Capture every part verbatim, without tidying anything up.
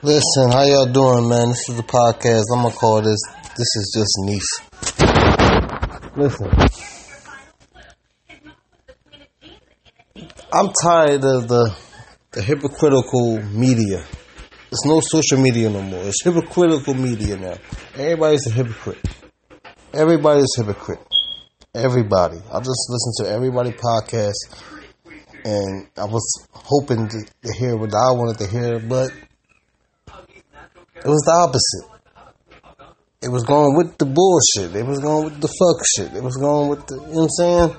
Listen, how y'all doing, man? This is the podcast. I'm gonna call this. This is just niche. Listen, I'm tired of the the hypocritical media. It's no social media no more. It's hypocritical media now. Everybody's a hypocrite. Everybody's a hypocrite. Everybody. I just listened to everybody podcast, and I was hoping to, to hear what I wanted to hear, but it was the opposite. It was going with the bullshit. It was going with the fuck shit. It was going with the, you know what I'm saying?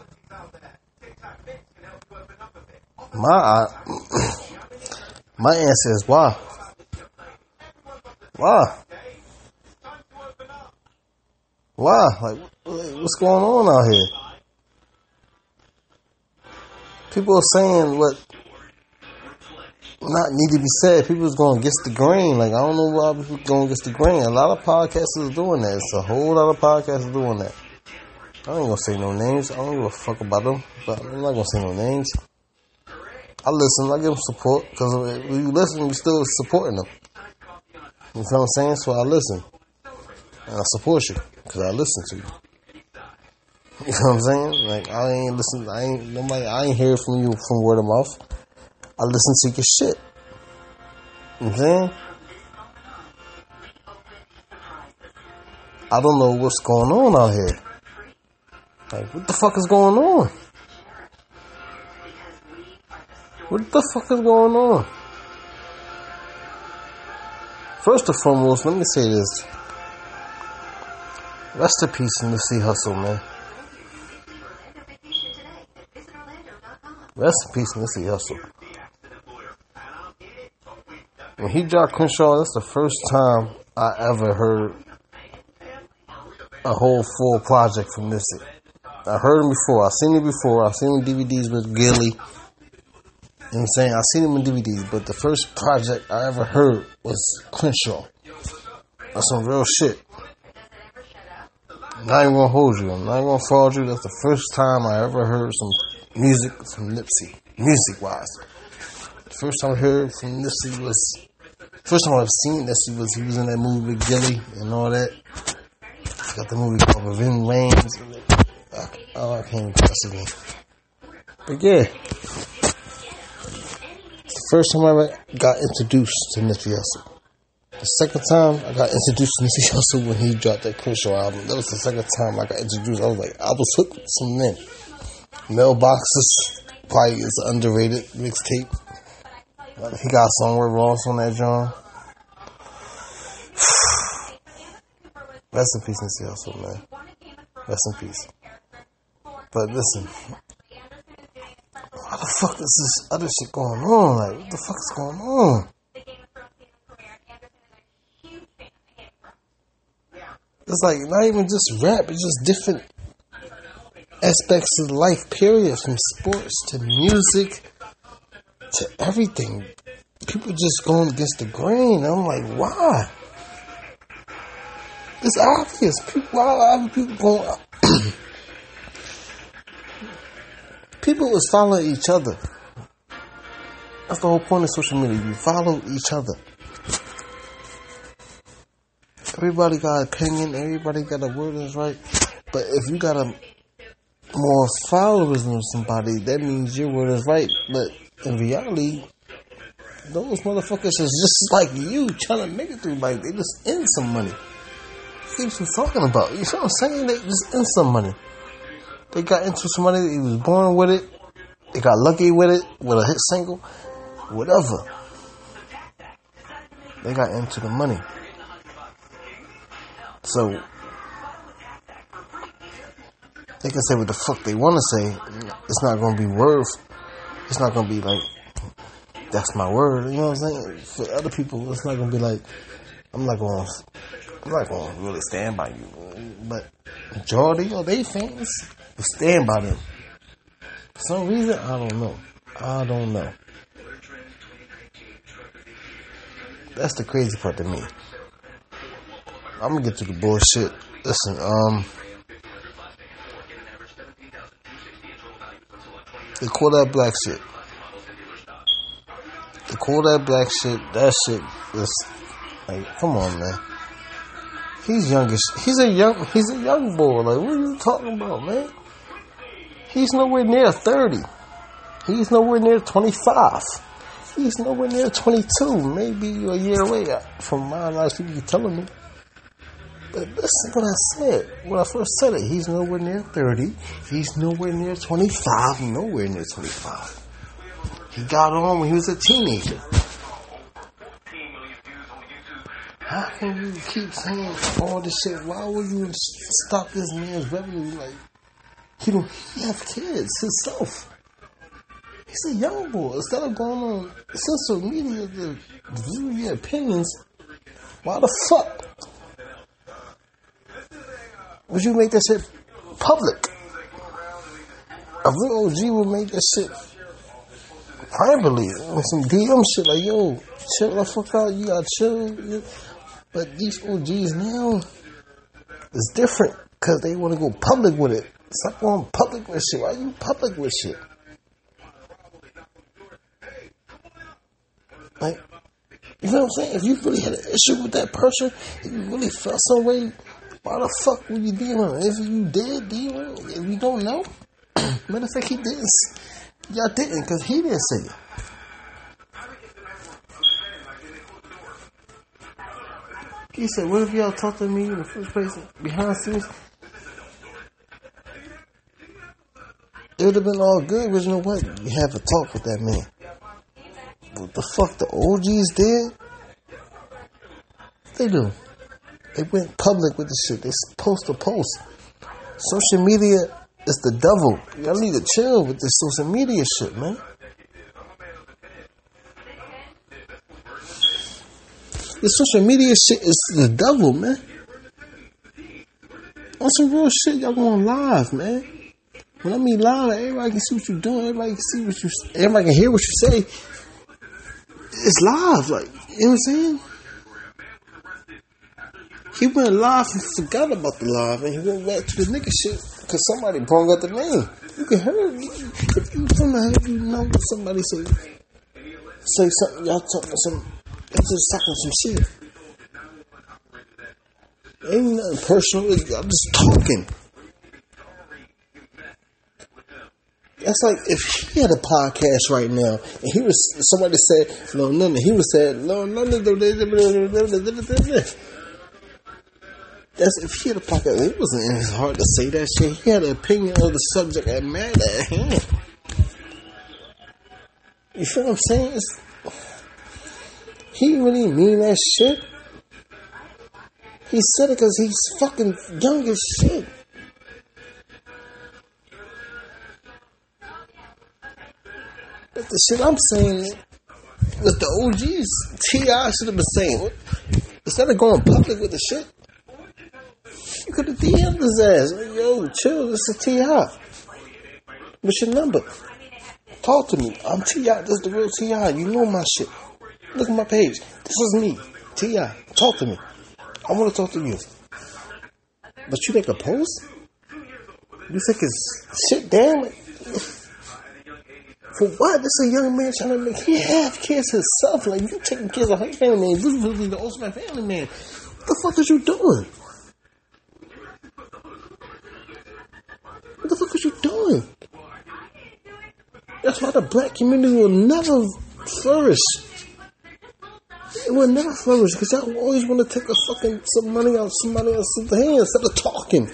My my answer is why? Why? Why? Like, what's going on out here? People are saying what not need to be said. People is going against the grain. Like, I don't know why people going against the grain. A lot of podcasters are doing that. It's a whole lot of podcasters doing that. I ain't gonna say no names. I don't give a fuck about them. But I'm not gonna say no names. I listen. I give them support. Because when you listen, you still supporting them. You know what I'm saying? So I listen. And I support you. Because I listen to you. You know what I'm saying? Like, I ain't listen. I ain't nobody. I ain't hear from you from word of mouth. I listen to your shit. You know what I'm saying? I don't know what's going on out here. Like, what the fuck is going on? What the fuck is going on? First and foremost, let me say this. Rest in peace, Nipsey Hussle, man. Rest in peace, Nipsey Hussle. When he dropped Crenshaw, that's the first time I ever heard a whole full project from Nipsey. I heard him before. I've seen him before. I've seen him in D V Ds with Gilly. You know what I'm saying? I've seen him in D V Ds, but the first project I ever heard was Crenshaw. That's some real shit. I'm not even gonna hold you. I'm not even gonna fraud you. That's the first time I ever heard some music from Nipsey, music-wise. The first time I heard from Nipsey was... First time I've seen Nipsey was he was in that movie with Gilly and all that. I got the movie called Revenge Reigns. I, oh, I can't even cuss again. But yeah. It's the first time I ever got introduced to Nipsey Hussle. The second time I got introduced to Nipsey Hussle when he dropped that Crenshaw album. That was the second time I got introduced. I was like, I was hooked with some men. Mailboxes probably is an underrated mixtape. He got somewhere Ross on that John. Rest in peace, Nipsey Hussle, man. Rest in peace. But listen, why the fuck is this other shit going on? Like, what the fuck is going on? It's like not even just rap, it's just different aspects of life, period. From sports to music to everything. People just going against the grain. I'm like, why? It's obvious. People, why are people going? People is following each other. That's the whole point of social media. You follow each other. Everybody got an opinion. Everybody got a word that's right. But if you got a more followers than somebody, that means your word is right. But in reality, those motherfuckers is just like you trying to make it through life. They just in some money. What you talking about? You know what I'm saying? They just in some money. They got into some money. They was born with it. They got lucky with it, with a hit single, whatever. They got into the money. So they can say what the fuck they want to say. It's not going to be worth. It's not going to be like, that's my word. You know what I'm saying? For other people, it's not going to be like, I'm not going to, I'm not going to really stand by you. But majority of they fans will stand by them. For some reason, I don't know. I don't know. That's the crazy part to me. I'm gonna get to the bullshit. Listen, um, they call that black shit. They Kodak Black shit, that shit is like, come on, man. He's youngish. He's a young. He's a young boy. Like, what are you talking about, man? He's nowhere near thirty. He's nowhere near twenty-five. He's nowhere near twenty-two. Maybe a year away from my knowledge. People keep telling me. But listen what I said. When I first said it, he's nowhere near thirty. He's nowhere near twenty-five. Nowhere near twenty-five. He got on when he was a teenager. How can you keep saying all this shit? Why would you stop this man's revenue? Like, he don't he have kids himself. He's a young boy. Instead of going on social media to view your opinions, why the fuck would you make that shit public? A real O G would make that shit privately with some D M shit like, yo, chill the fuck out, you gotta chill. But these O Gs now is different because they want to go public with it. Stop going public with shit. Why are you public with shit? Like, you know what I'm saying? If you really had an issue with that person, if you really felt some way, why the fuck would you D M him? If you did D M him, if you don't know, matter of fact, he didn't. Y'all didn't because he didn't say it. He said, what if y'all talked to me in the first place behind the scenes? It would have been all good, but you know what? You have a talk with that man. What the fuck the O Gs did? They do. They went public with the shit. They post to post. Social media is the devil. Y'all need to chill with this social media shit, man. This social media shit is the devil, man. On some real shit, y'all going live, man. When I mean live, like, everybody can see what you're doing. Everybody can see what you. Everybody can hear what you say. It's live, like, you know what I'm saying? He went live and forgot about the live, and he went back to the nigga shit because somebody brought up the name. You can hear it. If you from the hood, you know what somebody say. Say something, y'all talking some. Y'all just talking some shit. Ain't nothing personal. Y'all just talking. That's like if he had a podcast right now and he was somebody said no nothing. He was said no nothing. That's if he had a podcast. It wasn't in his heart to say that shit. He had an opinion of the subject that mattered at hand. You feel what I'm saying? It's, he really mean that shit. He said it because he's fucking young as shit. But the shit I'm saying with the O Gs, T I should have been saying, instead of going public with the shit, you could have D M'd his ass. Like, yo, chill, this is T I. What's your number? Talk to me. I'm T I. This is the real T I. You know my shit. Look at my page. This is me. T I. Talk to me. I want to talk to you. But you make a post? You think it's shit down? Like, for what? This is a young man trying to make. He have kids himself. Like, you taking kids of his family man. This is really the ultimate family man. What the fuck is you doing? What the fuck is you doing? That's why the black community will never flourish. It will never flourish because y'all always want to take a fucking some money out of somebody else's hand instead of talking.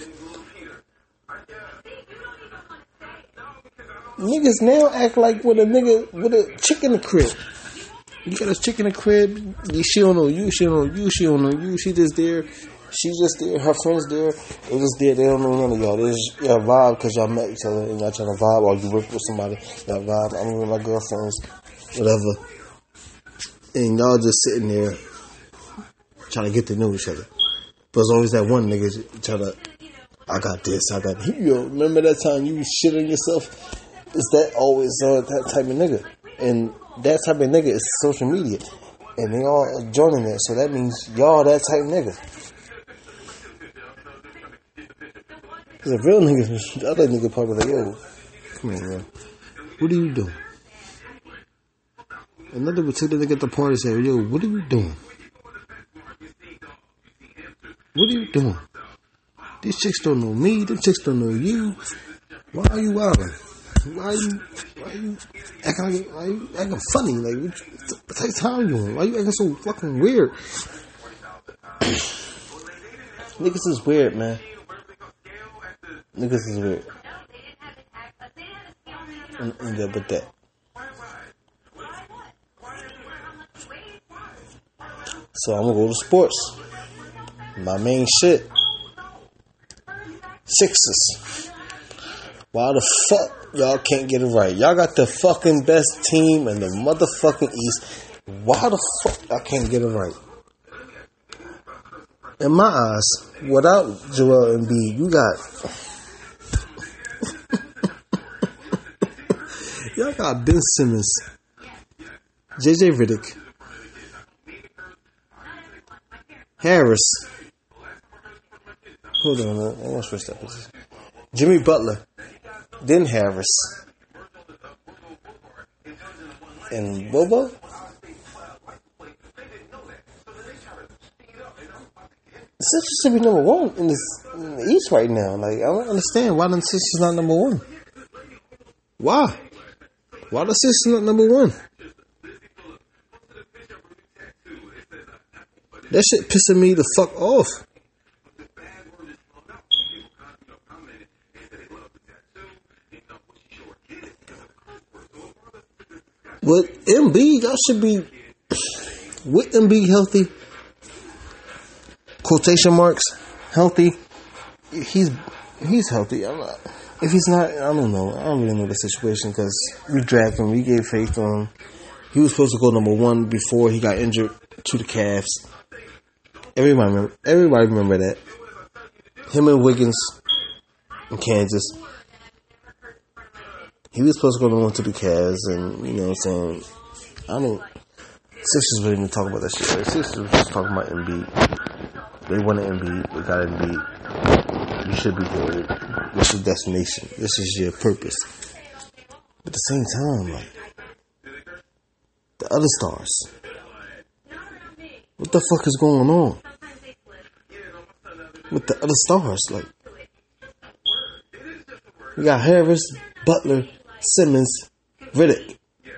Niggas now act like with a nigga with a chick in the crib. You got a chick in the crib. She don't know you. She don't know you. She don't know you. She just there. She just there. Her friends there. They just there. They don't know none of y'all. They just y'all vibe because y'all met each other and y'all trying to vibe or you work with somebody. Y'all vibe. I'm with my girlfriends, whatever. And y'all just sitting there trying to get to know each other. But there's always that one nigga trying to, I got this, I got that. Yo, remember that time you was shitting yourself? Is that always uh, that type of nigga? And that type of nigga is social media. And they all are joining it. So that means y'all that type of nigga. Because a real nigga, the other nigga probably like, yo, come here, man. What are you doing? Another would take the nigga at the party and say, yo, what are you doing? What are you doing? These chicks don't know me. Them chicks don't know you. Why are you wilding? Why are you, why are you acting like, why are you acting funny? Like, what, what type of time you on? Why are you acting so fucking weird? Niggas is weird, man. Niggas is weird. And, and that, but that. So I'm gonna go to sports. My main shit. Sixers. Why the fuck y'all can't get it right? Y'all got the fucking best team in the motherfucking East. Why the fuck y'all can't get it right? In my eyes, without Joel Embiid, you got y'all got Ben Simmons, J J Redick, Harris. Hold on, man. I want to switch that position. Jimmy Butler, then Harris, and Bobo. The Sixers should be number one in, this, in the East right now. Like, I don't understand why the Sixers not number one. Why? Why the Sixers not number one? That shit pissing me the fuck off. With Embiid, y'all should be with Embiid healthy. Quotation marks, healthy. He's he's healthy. I'm not, if he's not, I don't know. I don't really know the situation because we dragged him. We gave faith on him. He was supposed to go number one before he got injured to the Cavs. Everybody remember. Everybody remember that. Him and Wiggins in Kansas. He was supposed to go number one to the Cavs, and you know what I'm saying. I don't. Sixers really didn't talk about that shit. The Sixers was just talking about Embiid. They won an Embiid. They got Embiid. You should be good. This is destination. This is your purpose. But at the same time, like, the other stars. What the fuck is going on with the other stars? Like, we got Harris, Butler, Simmons, Riddick.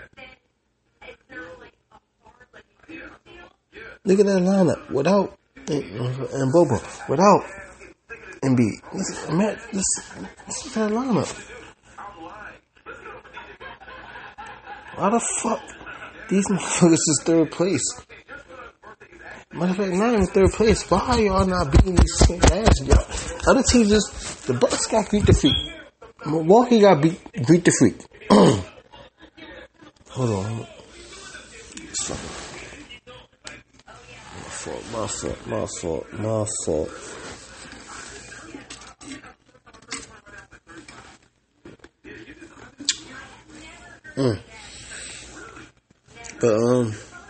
Look at that lineup without and, and Bobo, without Embiid. Listen, man, listen, listen to that lineup. Why the fuck these motherfuckers is third place? Matter of fact, not even third place. Why are y'all not beating these same ass? Y'all, other teams just the Bucks got beat the freak. Milwaukee got beat beat the freak. Hold on. My fault, my fault, my fault, my fault. Mm. But, um,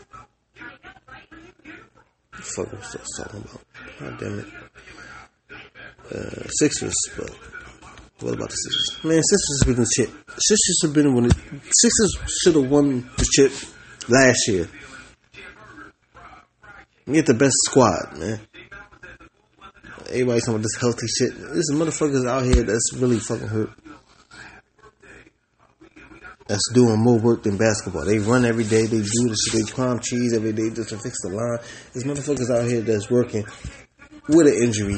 what the fuck was I talking about? God damn it. Uh, Sixers, but what about the Sixers? Man, Sixers have been the chip. Sixers have been winning. Sixers should have won the chip last year. You get the best squad, man. Everybody's talking about this healthy shit. There's motherfuckers out here that's really fucking hurt. That's doing more work than basketball. They run every day. They do this shit. They climb trees every day just to fix the line. There's motherfuckers out here that's working with an injury.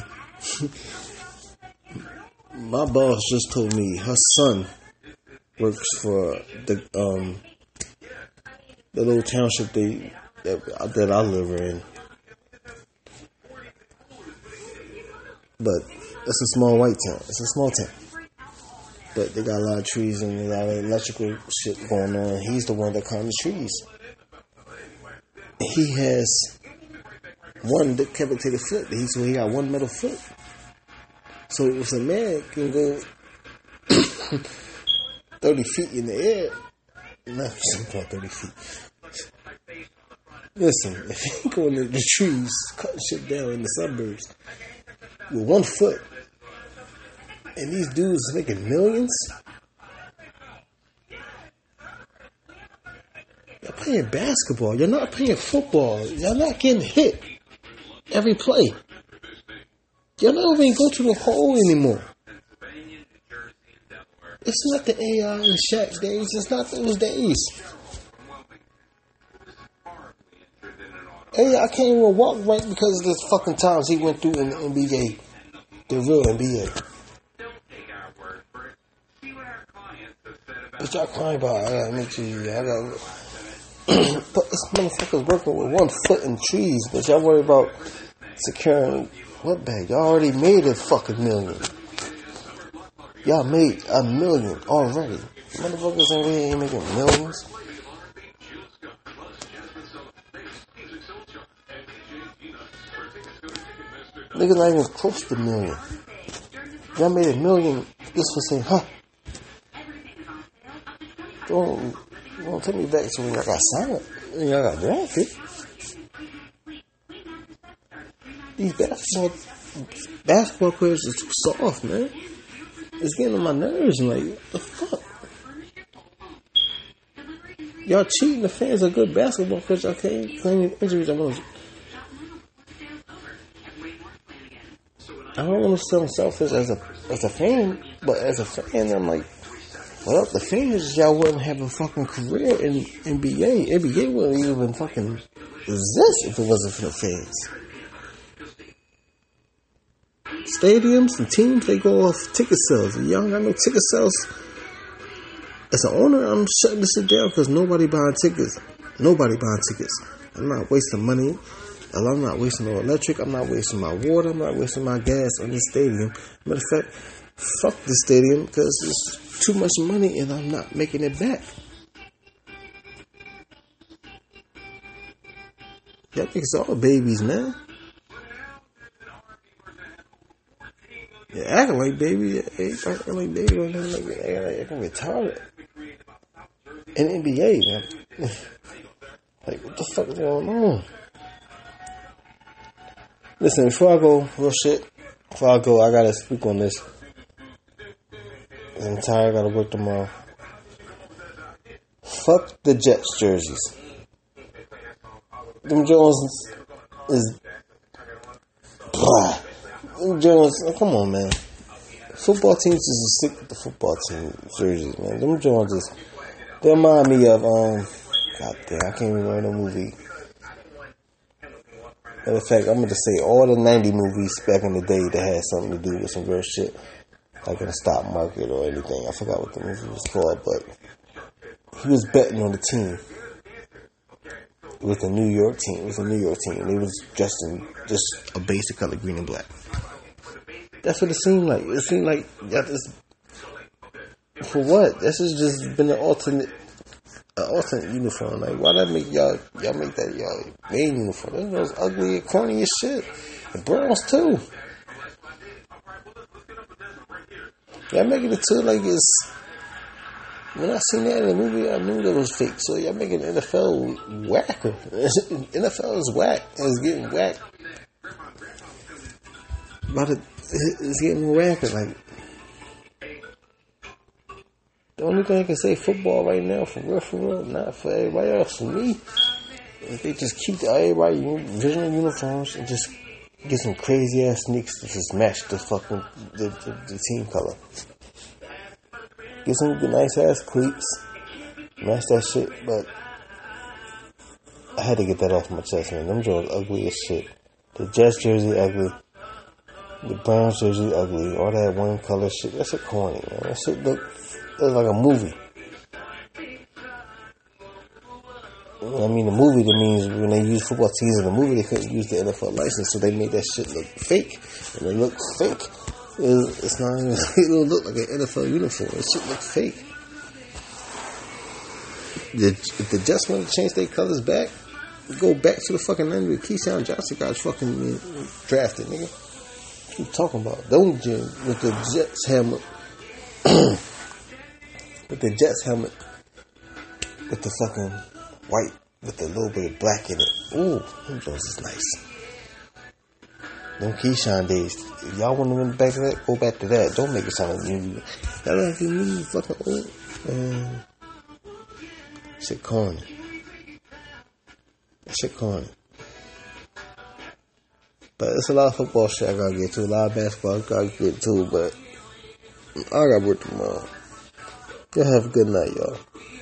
My boss just told me her son works for the um the little township they that, that I live in. But it's a small white town. It's a small town. But they got a lot of trees and a lot of electrical shit going on. He's the one that climbs the trees. He has one decapitated foot. He, so he got one metal foot. So if a man can go thirty feet in the air, not thirty feet. Listen, if he going to the trees, cutting shit down in the suburbs with one foot, and these dudes making millions, y'all put playing basketball. You're not playing football. You're not getting hit every play. You're not even go to the hole anymore. It's not the A I and Shaq days. It's not those days. A I can't even walk right because of the fucking times he went through in the N B A. The real N B A. But y'all crying about, I gotta make sure you, I gotta... But this motherfucker's working with one foot in trees, but y'all worry about securing what bag? Y'all already made a fucking million. Y'all made a million already. Motherfuckers ain't really ain't making millions. Niggas not even close to a million. Y'all made a million just for saying, huh? Don't, don't take me back to when y'all got signed. When y'all got drafted. These basketball, basketball players are too soft, man. It's getting on my nerves. I'm like, what the fuck? Y'all cheating the fans of good basketball because y'all can't claim injuries. I want I don't want to sound selfish as a as a fan, but as a fan, I'm like, without the fans, y'all wouldn't have a fucking career in N B A. N B A wouldn't even fucking exist if it wasn't for the fans. Stadiums and teams, they go off ticket sales. Y'all ain't got no ticket sales. As an owner, I'm shutting this shit down because nobody buying tickets. Nobody buying tickets. I'm not wasting money. I'm not wasting no electric. I'm not wasting my water. I'm not wasting my gas on this stadium. Matter of fact, fuck this stadium because it's too much money and I'm not making it back. Y'all niggas all babies, man. You're acting like baby. You're acting like baby. Like, like, like, I'm retarded. In N B A, man. Like, what the fuck is going on? Listen, before I go, real shit, before I go, I gotta speak on this. I'm tired, I gotta work tomorrow. Fuck the Jets jerseys. Them Jones is... Blah. Them Jones, oh, come on, man. Football teams is sick with the football team jerseys, man. Them Jones is... They remind me of, um... God damn, I can't even remember the movie. Matter of fact, I'm going to say all the ninety movies back in the day that had something to do with some real shit. Like in the stock market or anything. I forgot what the movie was called, but he was betting on the team. It was the New York team. It was a New York team. They was dressed in just a basic color, green and black. That's what it seemed like. It seemed like y'all just... For what? This has just been an alternate... An alternate uniform. Like, why that make y'all, y'all make that y'all main uniform? That was ugly and corny as shit. The Browns too. Y'all making it too like it's... When I seen that in the movie, I knew that was fake. So y'all making the N F L whacker. N F L is whack. It's getting whacked. But it, it's getting whacker. Like, the only thing I can say, football right now, for real, for real, not for everybody else, for me, if they just keep everybody original uniforms and just get some crazy ass sneaks to just match the fucking the, the, the team color. Get some nice ass cleats, match that shit. But I had to get that off my chest, man. Them Jones ugly as shit. The Jets jersey ugly. The Browns jersey ugly. All that one color shit. That shit corny, man. That shit look. It's like a movie. I mean, the movie, that means when they use football teams in the movie, they couldn't use the N F L license, so they made that shit look fake. And it looked fake. It's, it's not even, it don't look like an N F L uniform. It shit look fake. The, if the Jets want to change their colors back, go back to the fucking nineties with Keyshawn Johnson got fucking drafted, nigga. What you talking about? Don't Jim with the Jets helmet. With the Jets helmet, with the fucking white, with a little bit of black in it. Ooh, them Jones is nice. Them Keyshawn days. If y'all want to win back to that, go back to that. Don't make it sound like you. Y'all like you fucking old. Man. Shit corny. That shit corny. But it's a lot of football shit I gotta get to. A lot of basketball I gotta get to. But I gotta work tomorrow. Y'all have a good night, y'all.